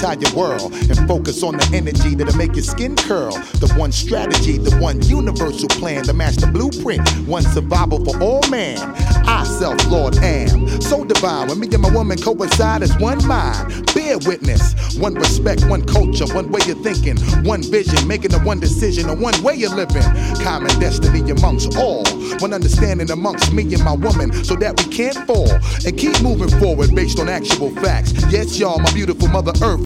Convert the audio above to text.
entire world and focus on the energy that'll make your skin curl. The one strategy, the one universal plan, the master blueprint, one survival for all man. I, self-Lord, am so divine. When me and my woman coincide as one mind, bear witness. One respect, one culture, one way of thinking, one vision, making a one decision, a one way of living. Common destiny amongst all, one understanding amongst me and my woman, so that we can't fall and keep moving forward based on actual facts. Yes, y'all, my beautiful Mother Earth